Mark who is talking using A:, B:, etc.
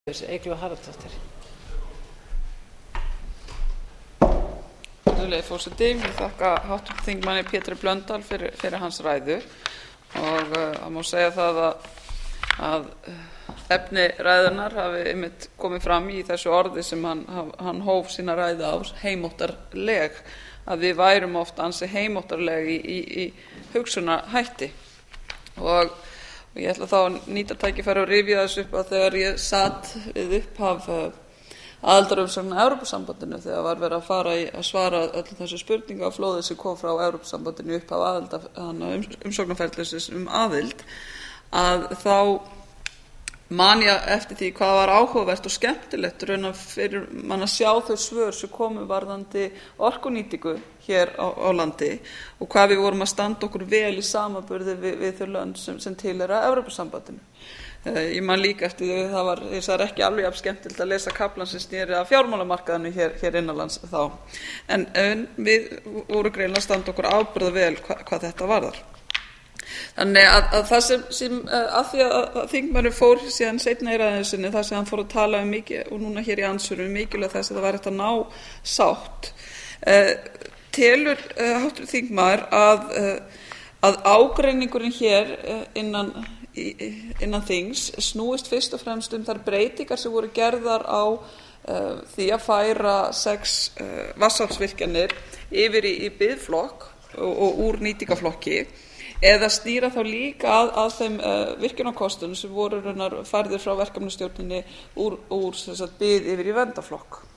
A: Eygló Harðardóttir.
B: Virðulegi forseti, ég þakka hv. þingmanni Pétri Blöndal fyrir hans ræðu og það má segja það að efni ræðunnar hafi einmitt komið fram í þessu orði sem hann hóf sína ræðu á, heimóttarleg, að við værum oft ansi heimóttarleg í hugsunarhætti. Og ég ætla þá að nýta tækifæri og rifja þessu upp að þegar ég sat við upphaf aðildarumsóknar að Evrópusambandinu, þegar var verið að fara í að svara öllum þessu spurningaflóði sem kom frá Evrópusambandinu í upphaf umsóknarferlisins aðild, að þá man ég eftir því hvað var áhugavert og skemmtilegt raunar fyrir mann að sjá þau svör sem komu varðandi orkunýtingu hér á landi og hvað við vorum að standa okkur vel í samanburði við þau lönd sem tilheyra Evrópusambandinu. Ég man líka eftir því að það var, ég sagði ekki alveg jafn skemmtilegt að lesa kaflann sem sneri að fjármálamarkaðinu hér innanlands þá. En við vorum greinilega að standa okkur ábyrgða vel hvað þetta varðar. Þannig að það sem að því að þingmaðurinn fór síðan seinna í ræðu sinni, það sem hann fór að tala mikið og núna hér í andsvörum mikilvægt þess að það væri hægt að ná sátt, telur hv. þingmaður að ágreiningurinn hér innan þings snúist fyrst og fremst þær breytingar sem voru gerðar á því að færa 6 vatnsaflsvirkjanir yfir í biðflokk og úr nýtingarflokki, eða stýra þá líka að þeim virkjunarkostum sem voru raunar færðir frá verkefnastjórninni úr bið yfir í verndarflokk.